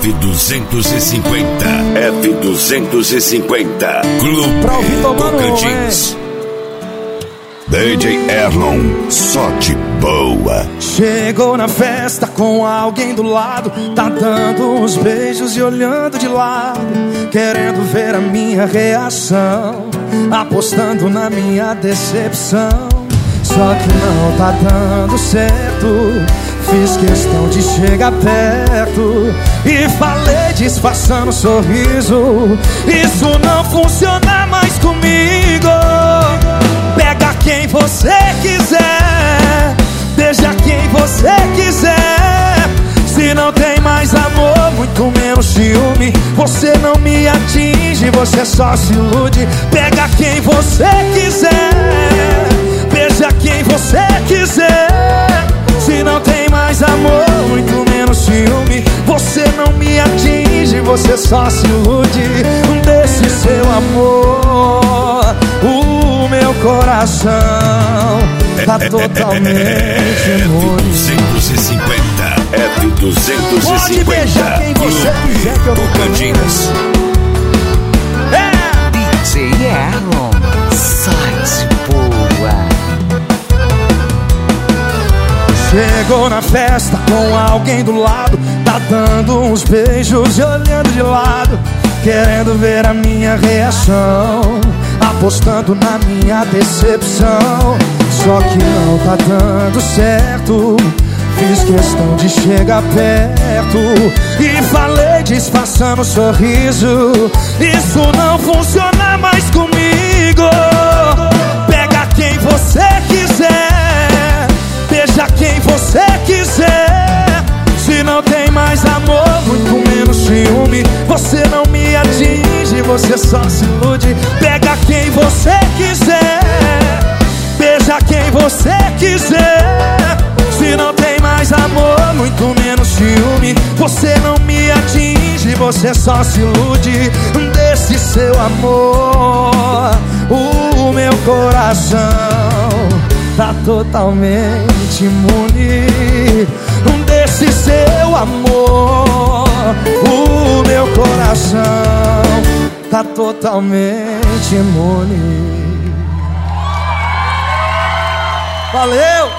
F250. F250. Clube Tocantins. DJ Erlon, só de boa. Chegou na festa com alguém do lado, tá dando uns beijos e olhando de lado, querendo ver a minha reação, apostando na minha decepção. Só que não tá dando certo. Fiz questão de chegar perto e falei disfarçando sorriso: isso não funciona mais comigo. Pega quem você quiser, beija quem você quiser. Se não tem mais amor, muito menos ciúme, você não me atinge, você só se ilude. Pega quem você quiser, beija quem você quiser. Se não tem mais amor, muito menos ciúme, você não me atinge, você só se ilude. Desse seu amor, o meu coração tá totalmente imune. F250. F250. Pode beijar quem você quiser que eu não Tocantins. DJ Erlon, sai de boa. Chegou na festa com alguém do lado, tá dando uns beijos e olhando de lado, querendo ver a minha reação, apostando na minha decepção. Só que não tá dando certo. Fiz questão de chegar perto e falei disfarçando sorriso: isso não funciona mais comigo. Pega quem você quiser, beija quem você quiser. Se não tem mais amor, muito menos ciúme, você não me atinge, você só se ilude. Pega quem você quiser, beija quem você quiser. Se não tem mais amor, muito menos ciúme, você não me atinge, você só se ilude. Desse seu amor, o meu coração tá totalmente imune. Desse seu amor, o meu coração tá totalmente imune. Valeu!